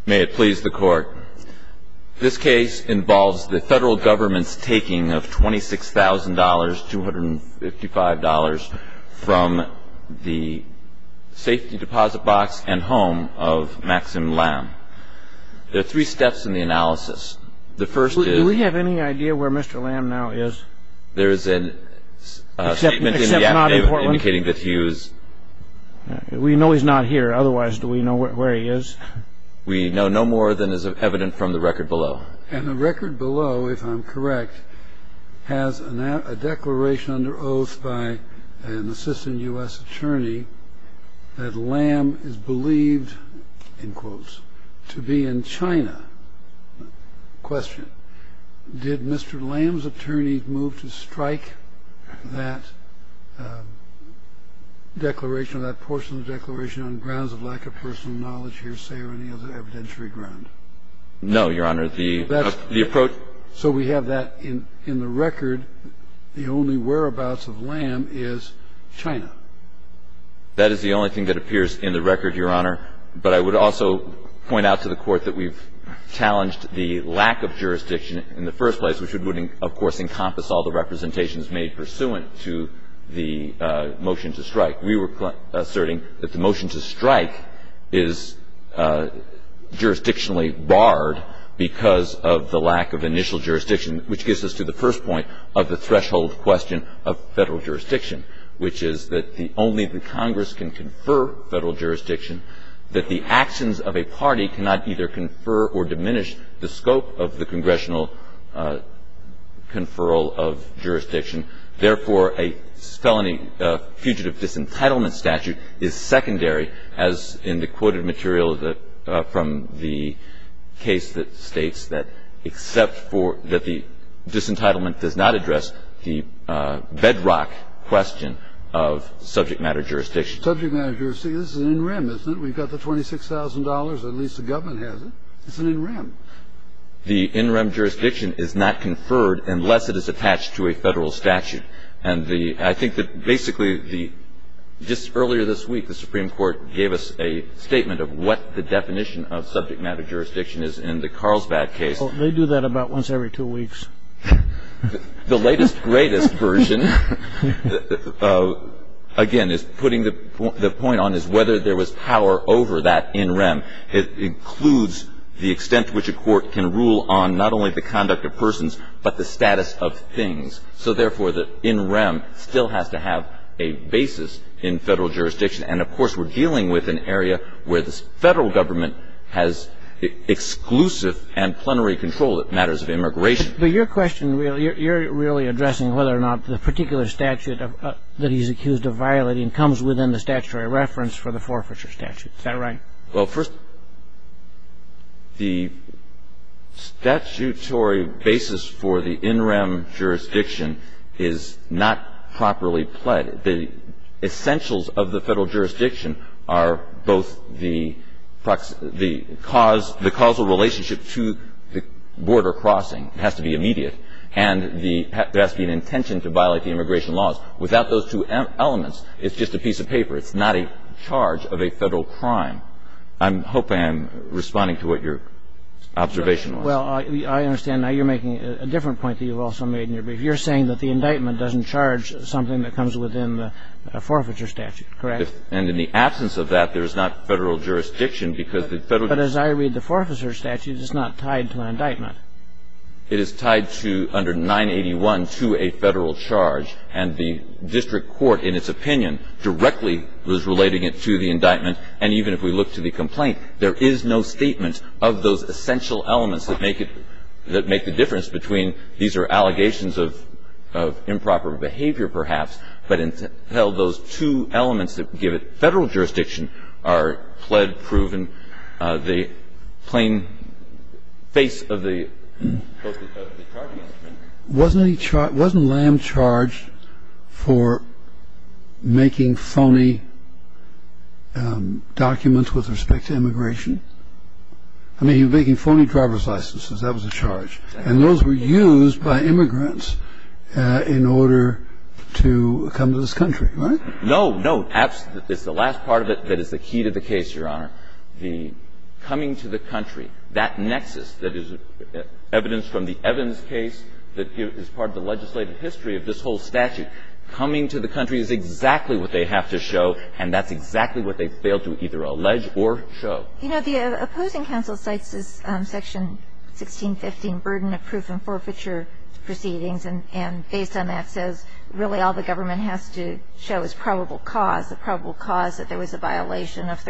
May it please the Court. This case involves the federal government's taking of $26,000, $255, from the safety deposit box and home of Maxim Lam. There are three steps in the analysis. The first is... Do we have any idea where Mr. Lam now is? There is a statement in the affidavit indicating that he was... We know he's not here. Otherwise, do we know where he is? We know no more than is evident from the record below. And the record below, if I'm correct, has a declaration under oath by an assistant U.S. attorney that Lam is believed, in quotes, to be in China. Question. Did Mr. Lam's attorney move to strike that declaration, that portion of the declaration, on grounds of lack of personal knowledge, hearsay, or any other evidentiary ground? No, Your Honor. The approach... So we have that in the record. The only whereabouts of Lam is China. That is the only thing that appears in the record, Your Honor. But I would also point out to the Court that we've challenged the lack of jurisdiction in the first place, which would, of course, encompass all the representations made pursuant to the motion to strike. We were asserting that the motion to strike is jurisdictionally barred because of the lack of initial jurisdiction, which gets us to the first point of the threshold question of federal jurisdiction, which is that only the Congress can confer federal jurisdiction, that the actions of a party cannot either confer or diminish the scope of the congressional conferral of jurisdiction. Therefore, a felony fugitive disentitlement statute is secondary, as in the quoted material from the case that states that except for that the disentitlement does not address the bedrock question of subject matter jurisdiction. Subject matter jurisdiction. This is an in rem, isn't it? We've got the $26,000. At least the government has it. It's an in rem. The in rem jurisdiction is not conferred unless it is attached to a federal statute. And I think that basically just earlier this week, the Supreme Court gave us a statement of what the definition of subject matter jurisdiction is in the Carlsbad case. Well, they do that about once every 2 weeks. The latest, greatest version, again, is putting the point on is whether there was power over that in rem. It includes the extent to which a court can rule on not only the conduct of persons, but the status of things. So, therefore, the in rem still has to have a basis in federal jurisdiction. And, of course, we're dealing with an area where the federal government has exclusive and plenary control at matters of immigration. But your question, you're really addressing whether or not the particular statute that he's accused of violating comes within the statutory reference for the forfeiture statute. Is that right? Well, first, the statutory basis for the in rem jurisdiction is not properly pled. The essentials of the federal jurisdiction are both the causal relationship to the border crossing. It has to be immediate. And there has to be an intention to violate the immigration laws. Without those two elements, it's just a piece of paper. It's not a charge of a federal crime. I'm hoping I'm responding to what your observation was. Well, I understand. Now you're making a different point that you've also made in your brief. You're saying that the indictment doesn't charge something that comes within the forfeiture statute, correct? And in the absence of that, there is not federal jurisdiction because the federal... But as I read the forfeiture statute, it's not tied to an indictment. It is tied to, under 981, to a federal charge. And the district court, in its opinion, directly was relating it to the indictment. And even if we look to the complaint, there is no statement of those essential elements that make the difference between these are allegations of improper behavior, perhaps, but until those two elements that give it federal jurisdiction are pled, proven, the plain face of the charging instrument. Wasn't Lam charged for making phony documents with respect to immigration? I mean, he was making phony driver's licenses. That was a charge. And those were used by immigrants in order to come to this country, right? No. It's the last part of it that is the key to the case, Your Honor. The coming to the country, that nexus that is evidence from the Evans case that is part of the legislative history of this whole statute, coming to the country is exactly what they have to show, and that's exactly what they failed to either allege or show. You know, the opposing counsel cites this Section 1615, burden of proof and forfeiture proceedings, and based on that says really all the government has to show is probable cause, the probable cause that there was a violation of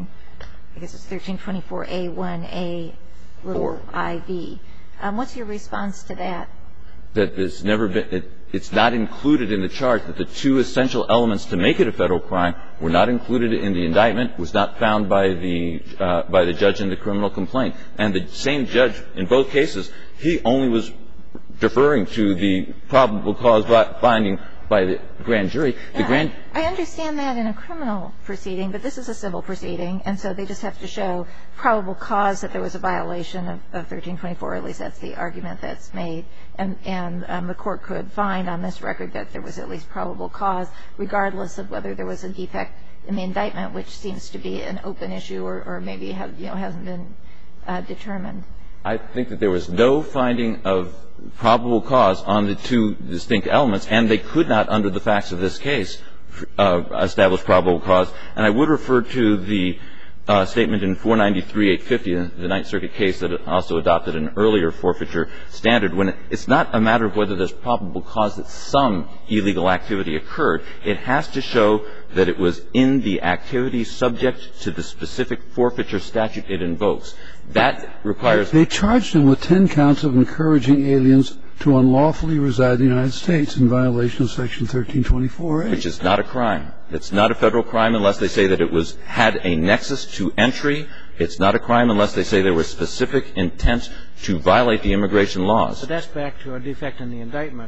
1324A1A little IV. What's your response to that? That it's never been, it's not included in the charge, that the two essential elements to make it a federal crime were not included in the indictment, was not found by the judge in the criminal complaint. And the same judge in both cases, he only was deferring to the probable cause finding by the grand jury. I understand that in a criminal proceeding, but this is a civil proceeding, and so they just have to show probable cause that there was a violation of 1324, at least that's the argument that's made, and the court could find on this record that there was at least probable cause, regardless of whether there was a defect in the indictment, which seems to be an open issue or maybe hasn't been determined. I think that there was no finding of probable cause on the two distinct elements, and they could not, under the facts of this case, establish probable cause. And I would refer to the statement in 493-850, the Ninth Circuit case that also adopted an earlier forfeiture standard, when it's not a matter of whether there's probable cause that some illegal activity occurred. It has to show that it was in the activity subject to the specific forfeiture statute it invokes. That requires... They charged him with 10 counts of encouraging aliens to unlawfully reside in the United States in violation of Section 1324A. Which is not a crime. It's not a federal crime unless they say that it had a nexus to entry. It's not a crime unless they say there was specific intent to violate the immigration laws. But that's back to a defect in the indictment.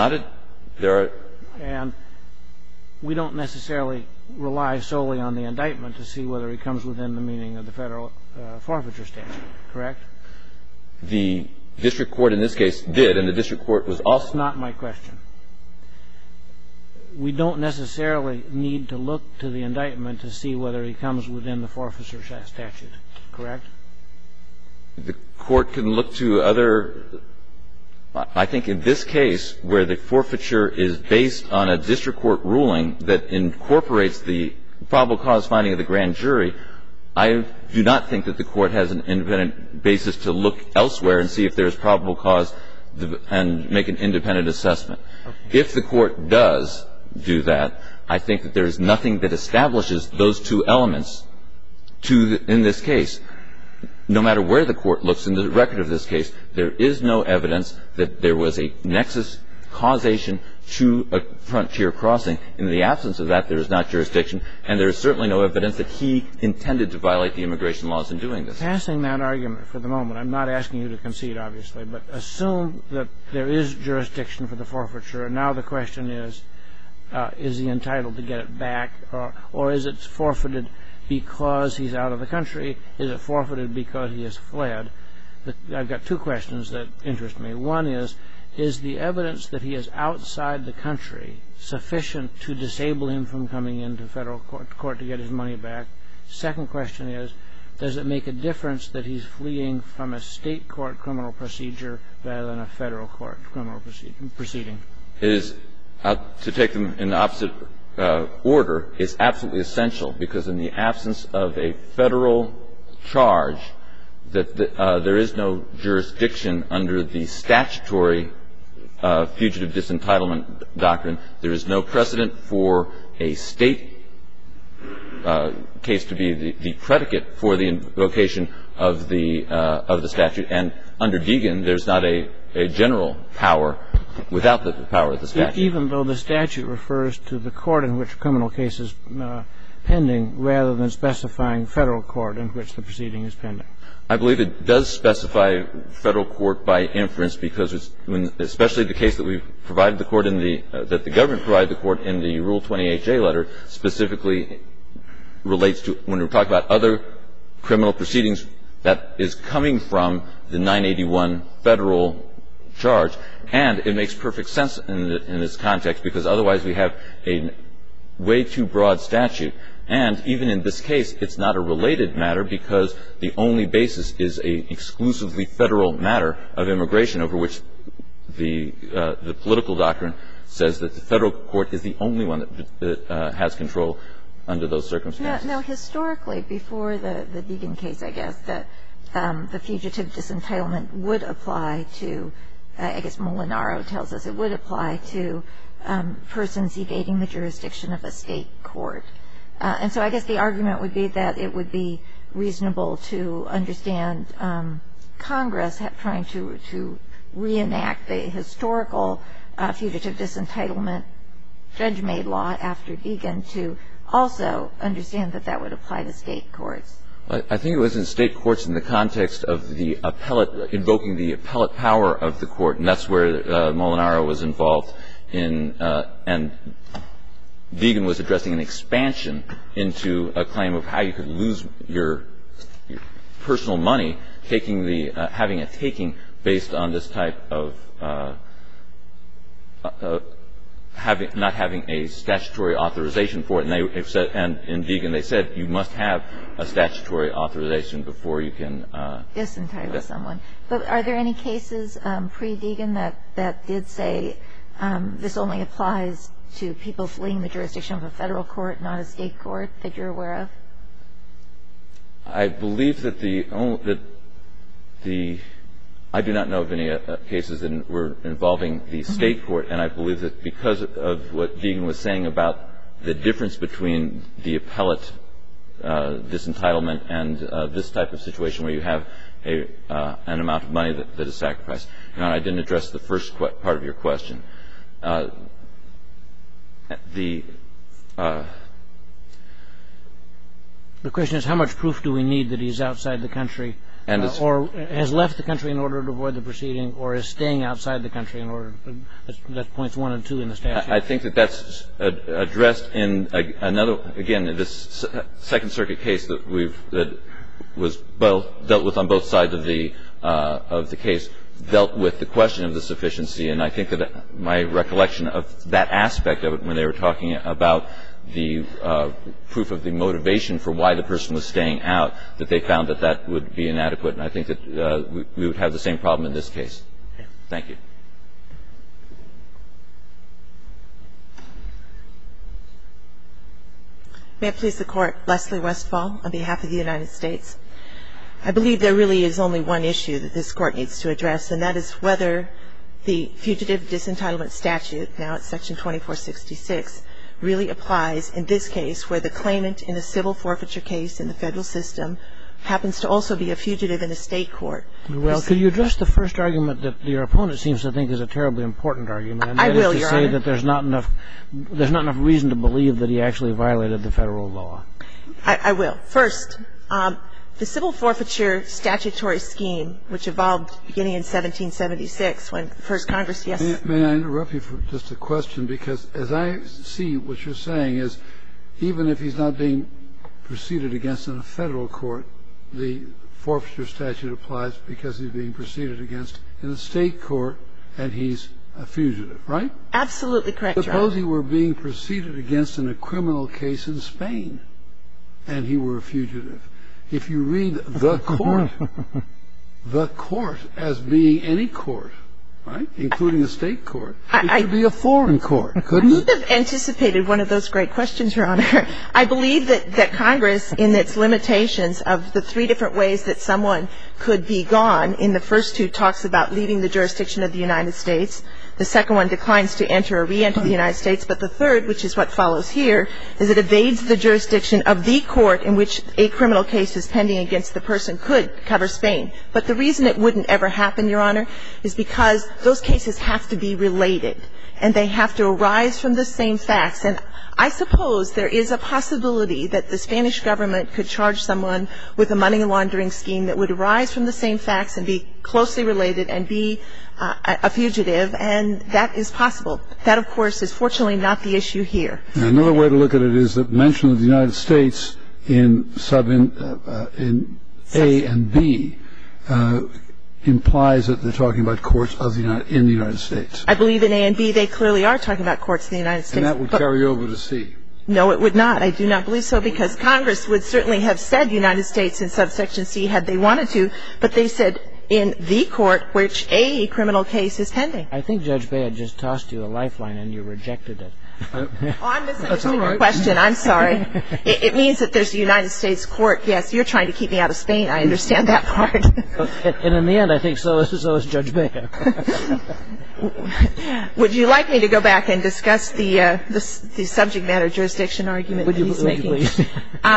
And we don't necessarily rely solely on the indictment to see whether it comes within the meaning of the federal forfeiture statute, correct? The district court in this case did, and the district court was also... That's not my question. We don't necessarily need to look to the indictment to see whether he comes within the forfeiture statute, correct? The court can look to other... I think in this case, where the forfeiture is based on a district court ruling that incorporates the probable cause finding of the grand jury, I do not think that the court has an independent basis to look elsewhere and see if there's probable cause and make an independent assessment. Okay. If the court does do that, I think that there is nothing that establishes those two elements in this case. No matter where the court looks in the record of this case, there is no evidence that there was a nexus causation to a frontier crossing. In the absence of that, there is not jurisdiction, and there is certainly no evidence that he intended to violate the immigration laws in doing this. Passing that argument for the moment, I'm not asking you to concede, obviously, but assume that there is jurisdiction for the forfeiture, and now the question is he entitled to get it back, or is it forfeited because he's out of the country? Is it forfeited because he has fled? I've got two questions that interest me. One is the evidence that he is outside the country sufficient to disable him from coming into federal court to get his money back? Second question is, does it make a difference that he's fleeing from a state court criminal procedure rather than a federal court criminal proceeding? It is, to take them in the opposite order, is absolutely essential, because in the absence of a federal charge, that there is no jurisdiction under the statutory fugitive disentitlement doctrine. There is no precedent for a state case to be the predicate for the invocation of the statute, and under Deegan, there's not a general power without the power of the statute. Even though the statute refers to the court in which criminal case is pending rather than specifying federal court in which the proceeding is pending? I believe it does specify federal court by inference, because especially the case that we've provided the court that the government provided the court in the Rule 28J letter specifically relates to, when we're talking about other criminal proceedings, that is coming from the 981 federal charge. And it makes perfect sense in this context, because otherwise we have a way too broad statute. And even in this case, it's not a related matter because the only basis is a exclusively federal matter of immigration over which the political doctrine says that the federal court is the only one that has control under those circumstances. Now, historically, before the Deegan case, I guess, that the fugitive disentitlement would apply to, I guess Molinaro tells us, it would apply to persons evading the jurisdiction of a state court. And so I guess the argument would be that it would be reasonable to understand Congress trying to reenact the historical fugitive disentitlement judge-made law after Deegan to also understand that that would apply to state courts. I think it was in state courts in the context of the appellate, invoking the appellate power of the court, and that's where Molinaro was involved in, and Deegan was addressing an expansion into a claim of how you could lose your personal money, having a taking based on this type of not having a statutory authorization for it. And in Deegan they said you must have a statutory authorization before you can disentitle someone. But are there any cases pre-Deegan that did say this only applies to people fleeing the jurisdiction of a federal court, not a state court, that you're aware of? I believe that I do not know of any cases that were involving the state court, and I believe that because of what Deegan was saying about the difference between the appellate disentitlement and this type of situation where you have an amount of money that is sacrificed. Now, I didn't address the first part of your question. The question is, how much proof do we need that he's outside the country or has left the country in order to avoid the proceeding or is staying outside the country in order to – that's points 1 and 2 in the statute. I think that that's addressed in another – again, in this Second Circuit case that was dealt with on both sides of the case, dealt with the question of the sufficiency. And I think that my recollection of that aspect of it when they were talking about the proof of the motivation for why the person was staying out, that they found that that would be inadequate. And I think that we would have the same problem in this case. Thank you. May it please the Court. Leslie Westfall on behalf of the United States. I believe there really is only one issue that this Court needs to address, and that is whether the Fugitive Disentitlement Statute, now it's Section 2466, really applies in this case where the claimant in a civil forfeiture case in the federal system happens to also be a fugitive in a state court. Well, could you address the first argument that your opponent seems to think is a terribly important argument? And I will, Your Honor. That is to say that there's not enough reason to believe that he actually violated the federal law. I will. First, the civil forfeiture statutory scheme, which evolved beginning in 1776 when the first Congress, yes. May I interrupt you for just a question? Because as I see what you're saying is even if he's not being proceeded against in a federal court, the forfeiture statute applies because he's being proceeded against in a state court and he's a fugitive, right? Absolutely correct, Your Honor. Suppose he were being proceeded against in a criminal case in Spain and he were a fugitive. If you read the court as being any court, right, including a state court, it could be a foreign court, couldn't it? I should have anticipated one of those great questions, Your Honor. I believe that Congress, in its limitations of the 3 different ways that someone could be gone, in the first 2 talks about leaving the jurisdiction of the United States. The second one declines to enter or re-enter the United States. But the third, which is what follows here, is it evades the jurisdiction of the court in which a criminal case is pending against the person could cover Spain. But the reason it wouldn't ever happen, Your Honor, is because those cases have to be related and they have to arise from the same facts. And I suppose there is a possibility that the Spanish government could charge someone with a money laundering scheme that would arise from the same facts and be closely related and be a fugitive, and that is possible. That, of course, is fortunately not the issue here. Another way to look at it is that mention of the United States in A and B implies that they're talking about courts in the United States. I believe in A and B they clearly are talking about courts in the United States. And that would carry over to C. No, it would not. I do not believe so, because Congress would certainly have said United States in subsection C had they wanted to, but they said in the court which a criminal case is pending. I think Judge Bay had just tossed you a lifeline and you rejected it. Oh, I'm misunderstanding your question. I'm sorry. It means that there's a United States court. Yes, you're trying to keep me out of Spain. I understand that part. And in the end, I think so is Judge Bay. Would you like me to go back and discuss the subject matter jurisdiction argument that he's making? Would you please?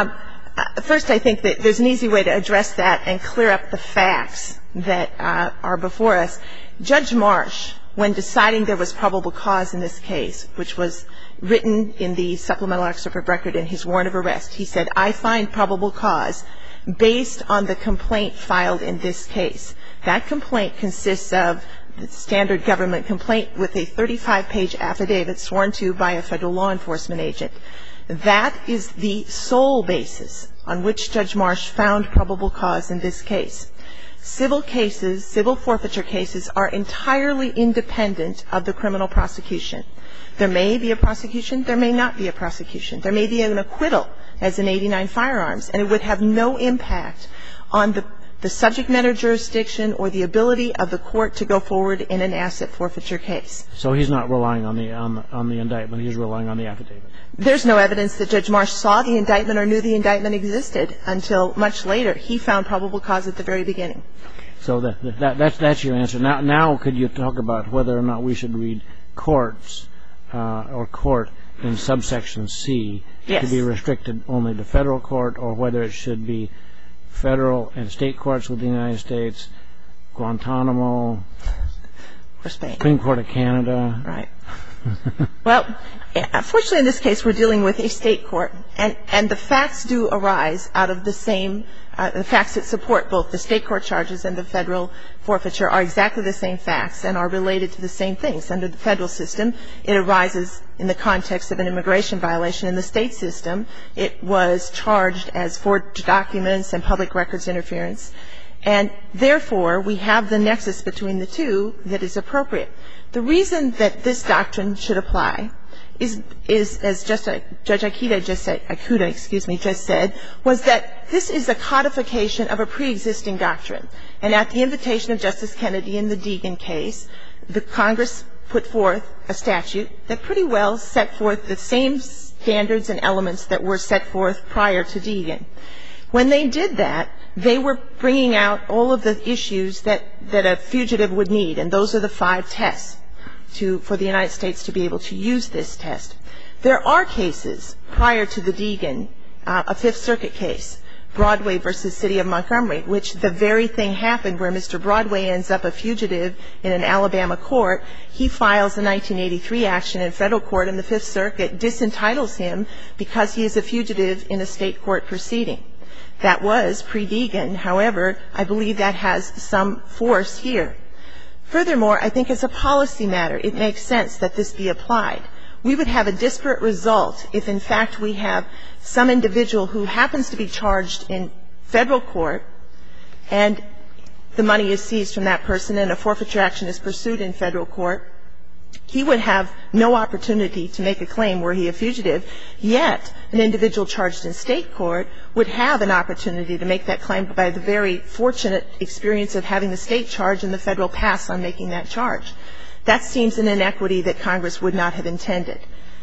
First, I think that there's an easy way to address that and clear up the facts that are before us. Judge Marsh, when deciding there was probable cause in this case, which was written in the supplemental excerpt of record in his warrant of arrest, he said, I find probable cause based on the complaint filed in this case. That complaint consists of the standard government complaint with a 35-page affidavit sworn to by a federal law enforcement agent. That is the sole basis on which Judge Marsh found probable cause in this case. Civil cases, civil forfeiture cases, are entirely independent of the criminal prosecution. There may be a prosecution. There may not be a prosecution. There may be an acquittal, as in 89 firearms, and it would have no impact on the subject matter jurisdiction or the ability of the court to go forward in an asset forfeiture case. So he's not relying on the indictment. He's relying on the affidavit. There's no evidence that Judge Marsh saw the indictment or knew the indictment existed until much later. He found probable cause at the very beginning. So that's your answer. Now could you talk about whether or not we should read courts or court in subsection C to be restricted only to federal court, or whether it should be federal and state courts within the United States, Guantanamo, or Spain, Supreme Court of Canada? Right. Well, unfortunately in this case we're dealing with a state court, and the facts do arise out of the same the facts that support both the state court charges and the federal forfeiture are exactly the same facts and are related to the same things. Under the federal system, it arises in the context of an immigration violation. In the state system, it was charged as forged documents and public records interference. And therefore, we have the nexus between the two that is appropriate. The reason that this doctrine should apply is as Judge Ikuda just said, was that this is a codification of a pre-existing doctrine. And at the invitation of Justice Kennedy in the Deegan case, the Congress put forth a statute that pretty well set forth the same standards and elements that were set forth prior to Deegan. When they did that, they were bringing out all of the issues that a fugitive would need, and those are the 5 tests for the United States to be able to use this test. There are cases prior to the Deegan, a Fifth Circuit case, Broadway versus City of Montgomery, which the very thing happened where Mr. Broadway ends up a fugitive in an Alabama court. He files a 1983 action in federal court, and the Fifth Circuit disentitles him because he is a fugitive in a state court proceeding. That was pre-Deegan. However, I believe that has some force here. Furthermore, I think as a policy matter, it makes sense that this be applied. We would have a disparate result if, in fact, we have some individual who happens to be charged in federal court and the money is seized from that person and a forfeiture action is pursued in federal court. He would have no opportunity to make a claim were he a fugitive, yet an individual charged in state court would have an opportunity to make that claim by the very fortunate experience of having the state charge and the federal pass on making that charge. That seems an inequity that Congress would not have intended.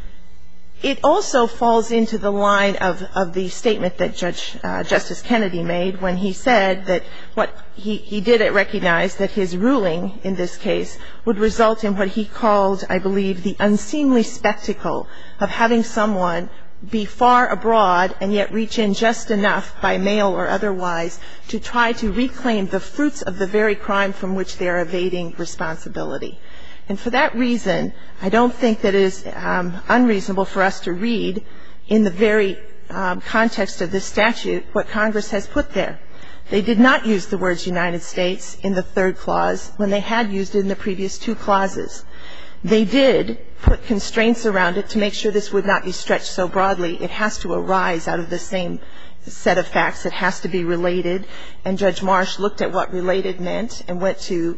It also falls into the line of the statement that Justice Kennedy made when he said that what he did recognize that his ruling in this case would result in what he called, I believe, the unseemly spectacle of having someone be far abroad and yet reach in just enough by mail or otherwise to try to reclaim the fruits of the very crime from which they are evading responsibility. And for that reason, I don't think that it is unreasonable for us to read in the very context of this statute what Congress has put there. They did not use the words United States in the third clause when they had used it in the previous 2 clauses. They did put constraints around it to make sure this would not be stretched so broadly. It has to arise out of the same set of facts. It has to be related. And Judge Marsh looked at what related meant and went to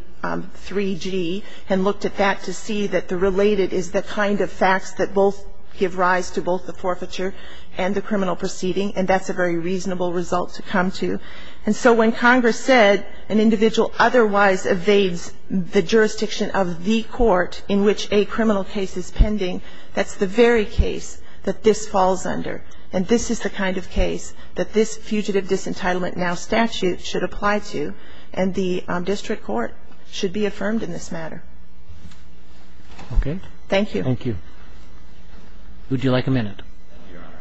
983G and looked at that to see that the related is the kind of facts that both give rise to both the forfeiture and the criminal proceeding, and that's a very reasonable result to come to. And so when Congress said an individual otherwise evades the jurisdiction of the court in which a criminal case is pending, that's the very case that this falls under. And this is the kind of case that this fugitive disentitlement now statute should apply to, and the district court should be affirmed in this matter. Okay. Thank you. Thank you. Would you like a minute? Your Honor.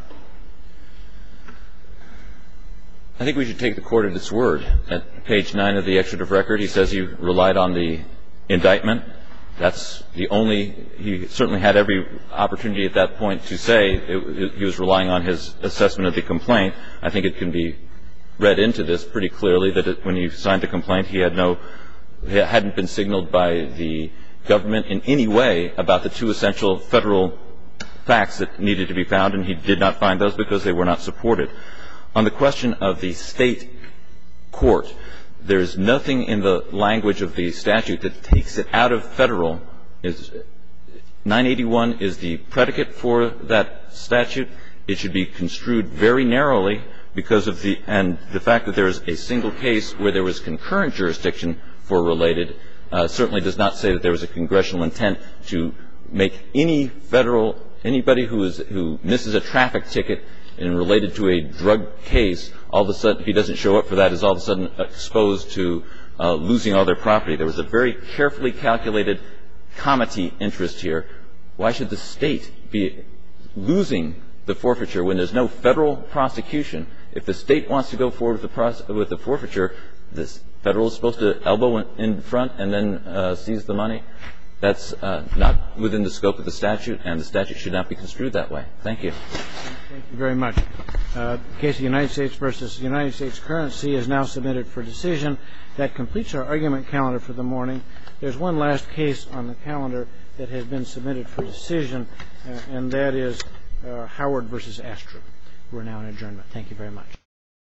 I think we should take the court at its word. At page 9 of the excerpt of record, he says he relied on the indictment. That's the only – he certainly had every opportunity at that point to say he was relying on his assessment of the complaint. I think it can be read into this pretty clearly that when he signed the complaint, he had no – he hadn't been signaled by the government in any way about the two essential federal facts that needed to be found, and he did not find those because they were not supported. On the question of the state court, there is nothing in the language of the statute that takes it out of federal. 981 is the predicate for that statute. It should be construed very narrowly because of the – and the fact that there is a single case where there was concurrent jurisdiction for related certainly does not say that there was a congressional intent to make any federal – anybody who misses a traffic ticket and related to a drug case, all of a sudden, if he doesn't show up for that, is all of a sudden exposed to losing all their property. There was a very carefully calculated comity interest here. Why should the state be losing the forfeiture when there's no federal prosecution? If the state wants to go forward with the forfeiture, the federal is supposed to elbow in front and then seize the money. That's not within the scope of the statute, and the statute should not be construed that way. Thank you. Thank you very much. The case of United States versus United States currency is now submitted for decision. That completes our argument calendar for the morning. There's one last case on the calendar that has been submitted for decision, and that is Howard versus Astro. We're now in adjournment. Thank you very much.